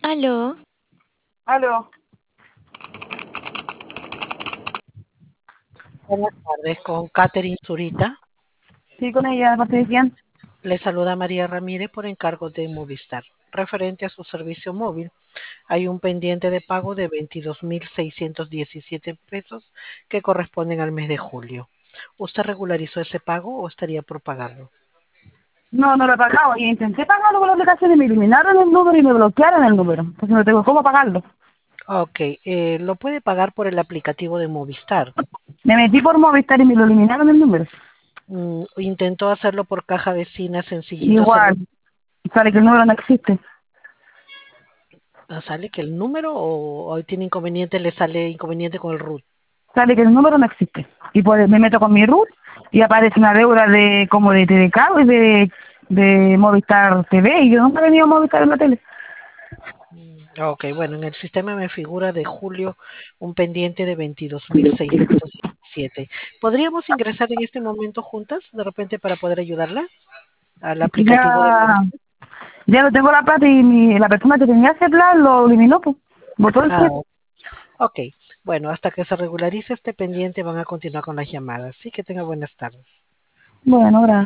Aló, Aló, Buenas tardes, con Catherine Zurita. sí, con ella, ¿de parte de quién? Le saluda María Ramírez por encargo de Movistar. Referente a su servicio móvil, hay un pendiente de pago de 22.617 pesos que corresponden al mes de julio. ¿Usted regularizó ese pago o estaría por pagarlo? No, no lo he pagado. Y intenté pagarlo con la aplicación y me eliminaron el número y me bloquearon el número. Entonces no tengo cómo pagarlo. Ok, lo puede pagar por el aplicativo de Movistar. Me metí por Movistar y me lo eliminaron el número. Intentó hacerlo por caja vecina, sencillito, Igual, sale que el número no existe. ¿sale que el número o tiene inconveniente, le sale inconveniente con el RUT? Sale que el número no existe. Y pues me meto con mi RUT y aparece una deuda de como de TDK y de Movistar TV. Y yo nunca he venido a Movistar en la tele. Ok, bueno, en el sistema me figura de julio un pendiente de 22.617. ¿Podríamos ingresar en este momento juntas, de repente, para poder ayudarla al aplicativo de Ya, Movistar? ya no tengo la plata y la persona que tenía ese plan lo eliminó, pues. Botó el Ah, cheque. ok. Bueno, hasta que se regularice este pendiente van a continuar con las llamadas. Sí, que tenga buenas tardes. Bueno, gracias.